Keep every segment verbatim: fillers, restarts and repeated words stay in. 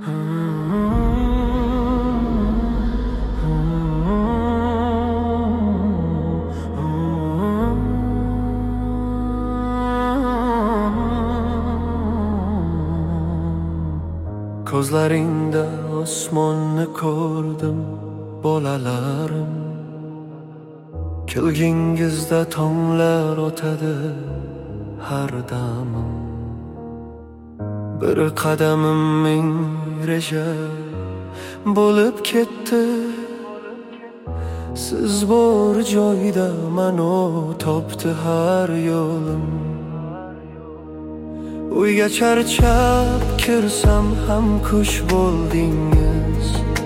Ko'zlaringda osmonni ko'rdim bolalarim. Kelgingizda tonglar o'tadi har damim. Bir qadamim ming reja bo'lib ketdi. Siz bor joyda mano topdi har yo'lim. Uyga charchab kirsam ham kush bo'ldingiz.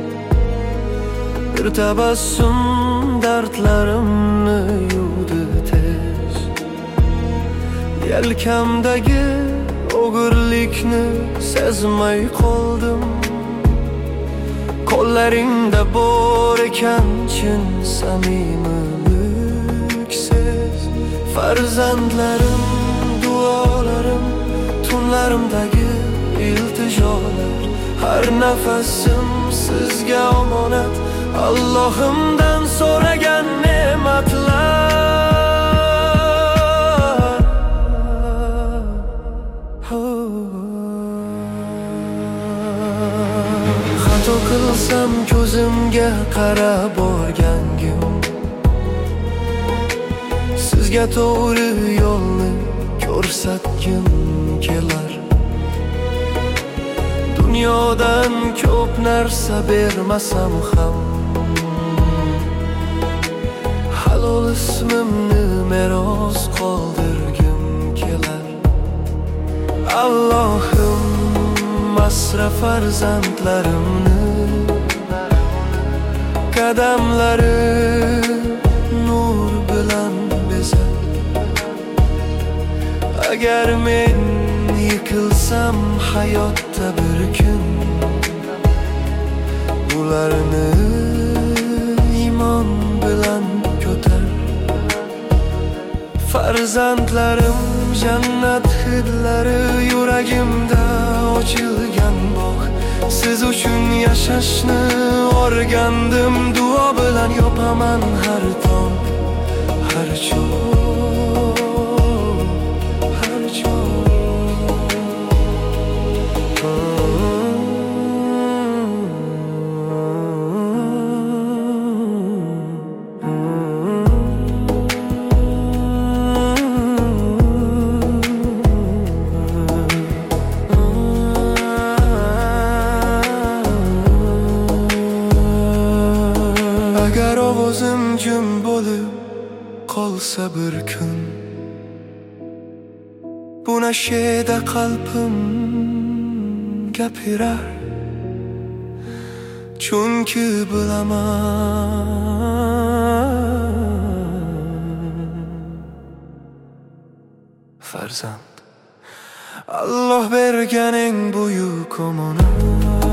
Bir tabassum dardlarimni yuvdi tez. Yelkamdagi o'g'irlikni sezmay qoldim. Qo'llaringda bor ekan chin samimiliksiz. Farzandlarim, duolarim, tunlarimdagi iltijolar, har nafasim sizga omonat. Allohimdan so'ragan ne'matlar. Xato qilsam ko'zimga qarab borgangim. Sizga to'g'ri yo'lni ko'rsatgim kelar. Dunyodan ko'p narsa bermasam ham halol ismimni meros qoldirgim kelar. Allohim asra farzandlarimni, qadamlari nur bilan bezat. Agar men yıkılsam hayotda bir kun, ularni iymon bilan ko'tar. Farzandlarim jannat hidlari, yuragimda ochilgan bog'. Siz uchun yashashni o'rgandim. Duo bilan yopaman har tong, har cho'g', har cho'g'. Agar ovozim jim bo'lib qolsa bir kun, bu nashida qalbim gapirar. Chunki bilaman, farzand Alloh bergan eng buyuk omonat.